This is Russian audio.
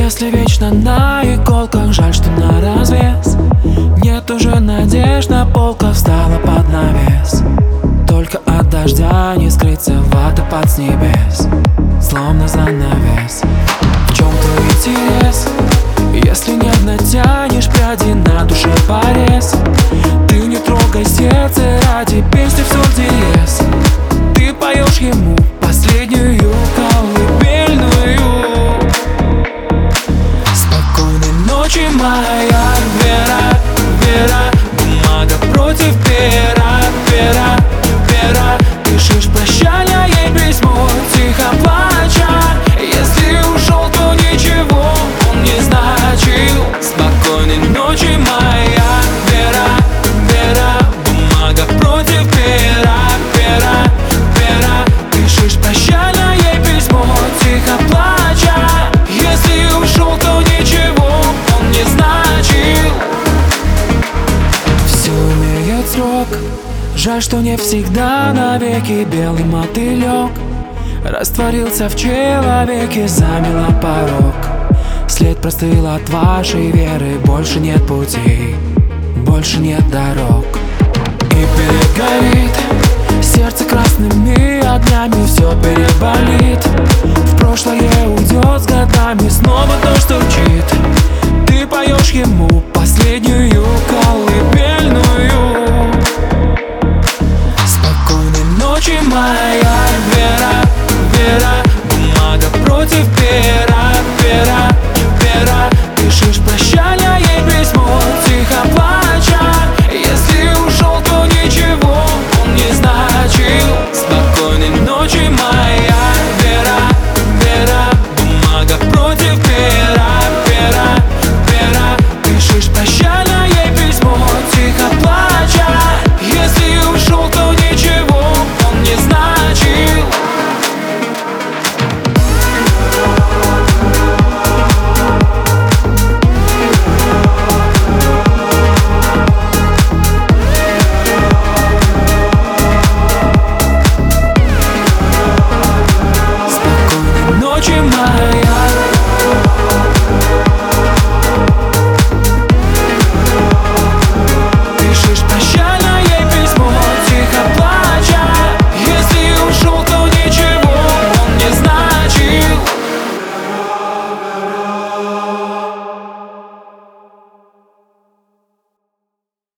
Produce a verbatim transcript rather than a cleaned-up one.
Если вечно на иголках, жаль, что на развес. Нет уже надежд, на полках встала под навес. Только от дождя не скрыться, водопад с небес, словно занавес. В чем твой интерес, если нервно тянешь пряди, на душе порез? Ты не трогай сердце ради песни в соль диез. Ты поешь ему последнюю колыбельную. Спокойной ночи, моя Вера, Вера. Бумага против пера, пера, пера. Пишешь прощальное ей письмо, тихо плача. Если ушел, то ничего он не значил. Спокойной ночи, моя Вера, Вера. Бумага против пера, пера, пера. Пишешь прощальное ей письмо, тихо плача. Если ушел, то ничего он не значил. Все имеет срок. Жаль, что не всегда навеки белый мотылек растворился в человеке, замело порог. След простыл от вашей веры, больше нет путей, больше нет дорог. И перегорит сердце красными огнями, все переболит. В прошлое уйдет с годами, снова дождь стучит. Ты поешь ему последнюю колыбельную. Спокойной ночи, моя